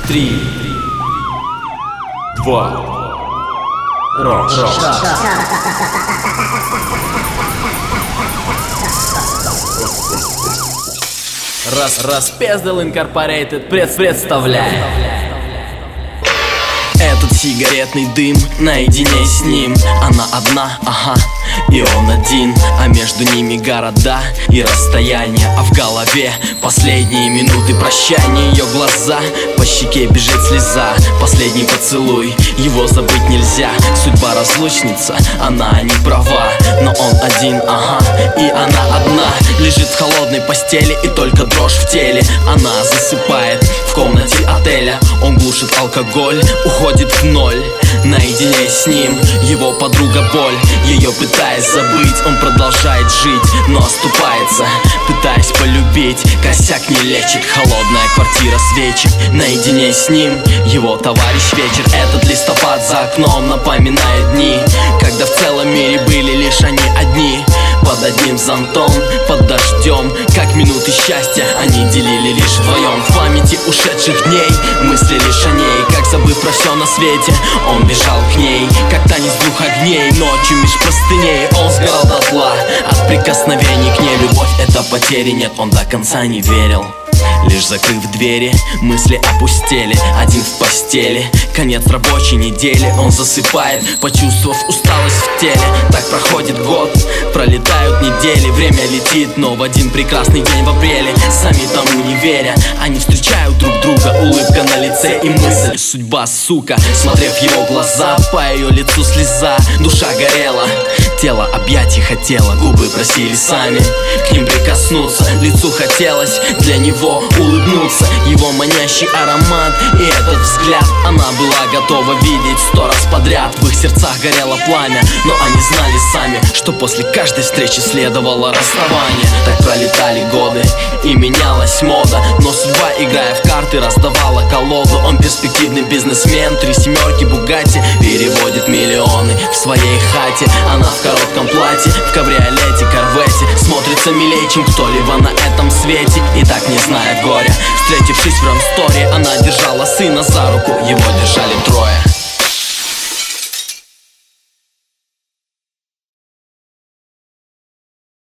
3, 2, раз. Распездал Инкорпорейтед представляет этот сигаретный дым наедине с ним. Она одна, ага, и он один, а между ними города и расстояние. А в голове последние минуты прощания. Ее глаза, по щеке бежит слеза. Последний поцелуй, его забыть нельзя. Судьба разлучница, она не права. Но он один, ага, и она одна. Лежит в холодной постели и только дрожь в теле. Она засыпает в комнате отеля. Он глушит алкоголь, уходит в ноль. Наедине с ним его подруга боль. Ее пытаясь забыть, он продолжает жить, но оступается, пытаясь полюбить. Косяк не лечит, холодная квартира, свечи. Наедине с ним его товарищ вечер. Этот листопад за окном напоминает дни, когда в целом мире были лишь они одни. Под одним зонтом, под дождем, как минуты счастья они делили лишь вдвоем. В памяти ушедших дней мысли лишь о ней. Как забыв про все на свете, он бежал к ней, как танец двух огней. Ночью меж простыней он сгорал дотла от прикосновений к ней. Любовь — это потери, нет, он до конца не верил. Лишь закрыв двери, мысли опустели. Один в постели, конец рабочей недели. Он засыпает, почувствовав усталость в теле. Так проходит год, пролетают недели. Время летит, но в один прекрасный день в апреле, сами тому не веря, они встречают друг друга. Улыбка на лице и мысль: судьба, сука. Смотрев в его глаза, по ее лицу слеза. Душа горела, тело объятий хотело. Губы просили сами к ним прикоснуться. Лицу хотелось для него улыбнуться. Его манящий аромат и этот взгляд она была готова видеть 100 раз подряд. В их сердцах горело пламя, но они знали сами, что после каждой встречи следовало расставание. Так пролетали годы и менялась мода, но судьба, играя в карты, раздавала колоду. Он перспективный бизнесмен, 3 семерки, Бугатти, переводит миллионы в своей хате. Она в коротком платье, в кабриолете, корвете, смотрится милее, чем кто-либо на этом свете. И так, не зная горя, встретившись в рамсторе, она держала сына за руку, его держали трое.